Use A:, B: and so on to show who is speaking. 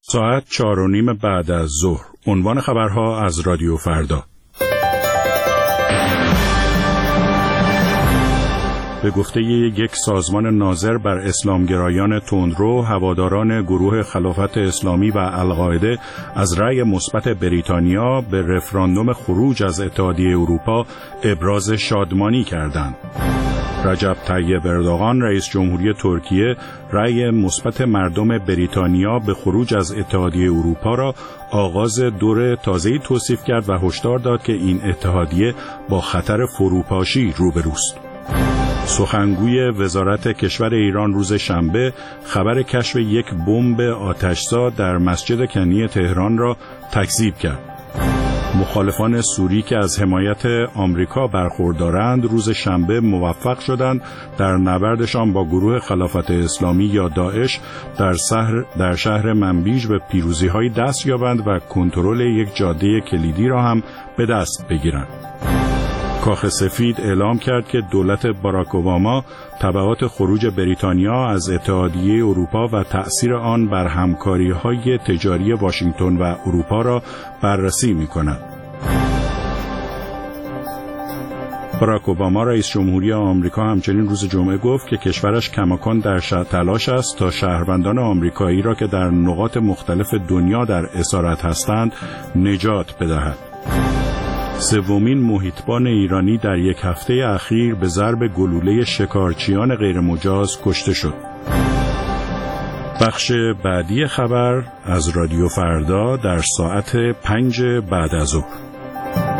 A: ساعت 4:30 بعد از ظهر. عنوان خبرها از رادیو فردا. به گفته یک سازمان ناظر بر اسلامگرایان تندرو، هواداران گروه خلافت اسلامی و القاعده از رأی مثبت بریتانیا به رفراندوم خروج از اتحادیه اروپا ابراز شادمانی کردند. رجب طیب اردوغان رئیس جمهوری ترکیه رأی مثبت مردم بریتانیا به خروج از اتحادیه اروپا را آغاز دور تازه‌ای توصیف کرد و هشدار داد که این اتحادیه با خطر فروپاشی روبروست. سخنگوی وزارت کشور ایران روز شنبه خبر کشف یک بمب آتشزا در مسجد کنی تهران را تکذیب کرد. مخالفان سوری که از حمایت آمریکا برخوردارند روز شنبه موفق شدند در نبردشان با گروه خلافت اسلامی یا داعش در شهر منبیج به پیروزی‌های دست یابند و کنترل یک جاده کلیدی را هم به دست بگیرند. کاخ سفید اعلام کرد که دولت باراک اوباما تبعات خروج بریتانیا از اتحادیه اروپا و تأثیر آن بر همکاری‌های تجاری واشنگتن و اروپا را بررسی می‌کند. باراک اوباما رئیس جمهوری آمریکا همچنین روز جمعه گفت که کشورش کماکان در تلاش است تا شهروندان آمریکایی را که در نقاط مختلف دنیا در اسارت هستند نجات بدهد. سومین محیطبان ایرانی در یک هفته اخیر به ضرب گلوله شکارچیان غیرمجاز کشته شد. بخش بعدی خبر از رادیو فردا در ساعت 5 بعد از ظهر.